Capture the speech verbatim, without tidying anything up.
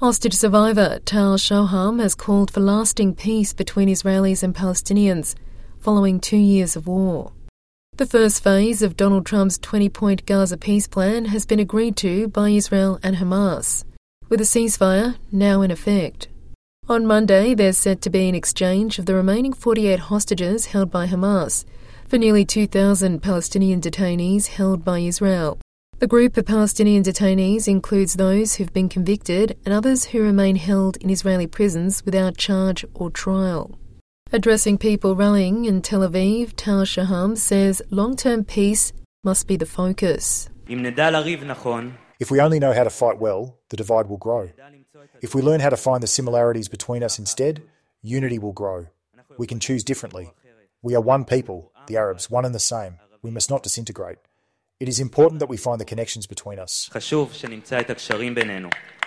Hostage survivor Tal Shoham has called for lasting peace between Israelis and Palestinians following two years of war. The first phase of Donald Trump's twenty-point Gaza peace plan has been agreed to by Israel and Hamas, with a ceasefire now in effect. On Monday, there's set to be an exchange of the remaining forty-eight hostages held by Hamas for nearly two thousand Palestinian detainees held by Israel. The group of Palestinian detainees includes those who've been convicted and others who remain held in Israeli prisons without charge or trial. Addressing people rallying in Tel Aviv, Tal Shoham says long-term peace must be the focus. If we only know how to fight well, the divide will grow. If we learn how to find the similarities between us instead, unity will grow. We can choose differently. We are one people, the Arabs, one and the same. We must not disintegrate. It is important that we find the connections between us.